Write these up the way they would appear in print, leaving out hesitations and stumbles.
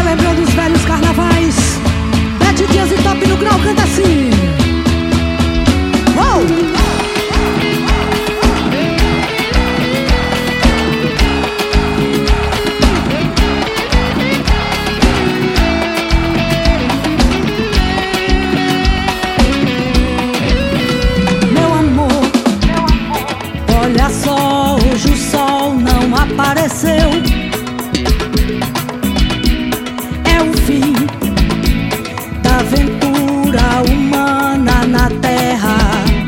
lembrou dos velhos carnavais. Bete Dias e Top no Grau canta assim. Oh! Olha só, hoje o sol não apareceu. É o fim da aventura humana na Terra.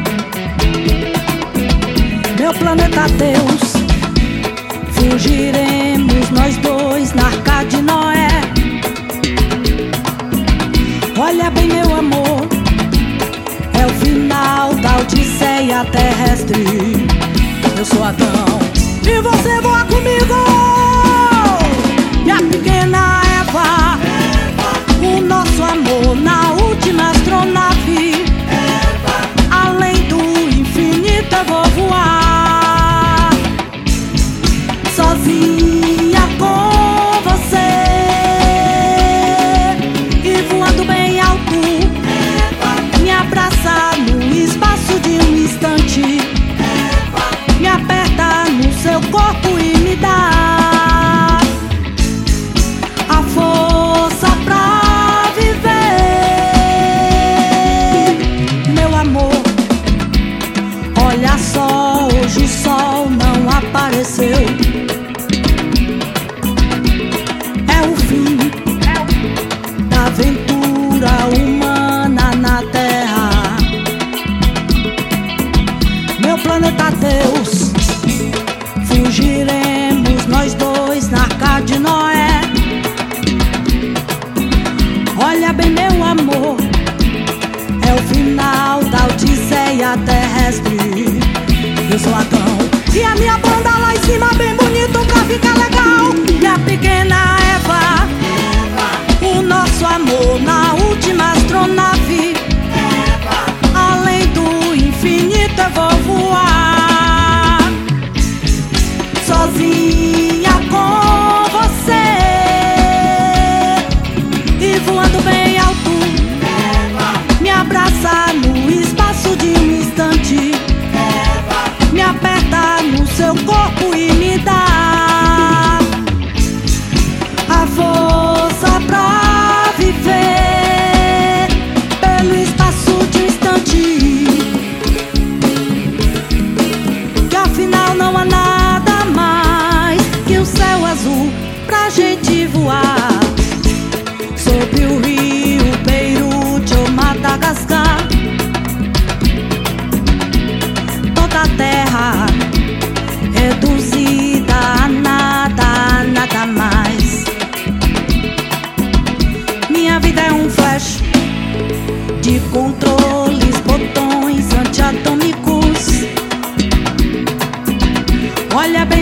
Meu planeta Deus, fugiremos nós dois na Arca de Noé. Olha bem, meu amor, é o final da odisseia terrestre. Eu sou Adão e você voa comigo, minha pequena Eva. O nosso amor na última astronave. Além do infinito eu vou voar sozinha com você. E voando bem alto, me abraça no espaço de um instante. Me aperta no seu corpo e me dá a força pra viver. Meu amor, olha só, hoje o sol não apareceu. É o fim da aventura humana na Terra. Meu planeta Deus, fugiremos nós dois na Arca de Noé. Olha bem, meu amor, é o final da odisseia terrestre. Eu sou Adão e a minha banda lá em cima bem bonito pra ficar legal. Minha pequena Eva, o nosso amor na última astronave. Além do infinito eu vou voar sozinha com você. E voando bem alto, me abraça no espaço de um instante. Me aperta no seu corpo e me dá a força pra viver pelo espaço de um instante. Que afinal não há nada mais que o céu azul pra gente voar sobre o rio Beirute ou Madagascar. Toda a terra reduzida a nada, nada mais. Minha vida é um flash de controles, botões antiatômicos. Olha bem,